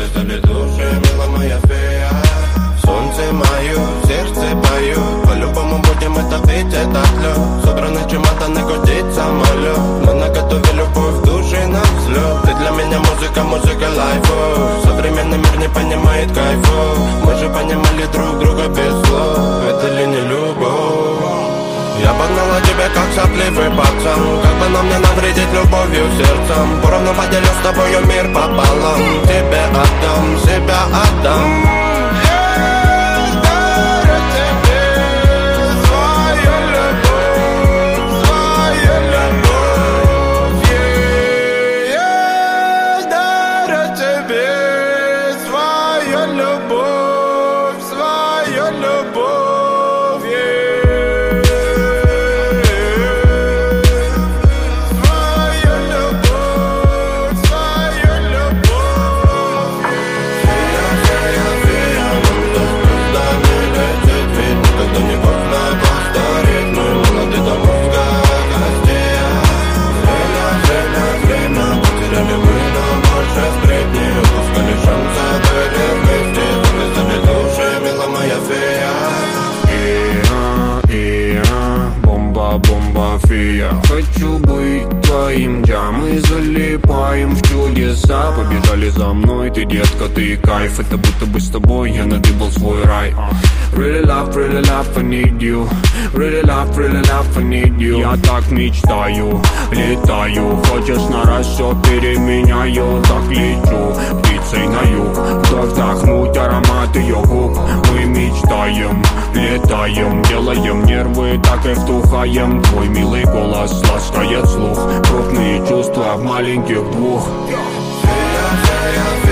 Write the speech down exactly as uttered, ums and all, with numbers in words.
завязали души, мила моя фея. Солнце мое, сердце поет, по-любому будем это пить, этот лед. Собраны чемоданы, гудит самолет. Мы наготове любовь, души на взлет. Ты для меня музыка, музыка лайфу. Современный мир не понимает кайфу. Мы же понимали друг друга без слов. Это ли не любовь? Я погнала тебя как сопливый пацан. Как бы нам не навредить любовью сердцем. Поровну поделю с тобою мир пополам. Тебе отдам, себя отдам. Хочу быть твоим, да, мы залипаем в чудеса. Побежали за мной, ты, детка, ты кайф. Это будто бы с тобой я надыбал свой рай. Really love, really love, I need you. Really love, really love, I need you. Я так мечтаю, летаю. Хочешь на раз, все переменяю. Так лечу, птицей на юг. Вдох вдохнуть аромат ее губ. Мы мечтаем, летаем. Делаем нервы, так и вдухаем. Твой милый голос ласкает слух. Крупные чувства в маленьких двух. Фея, фея,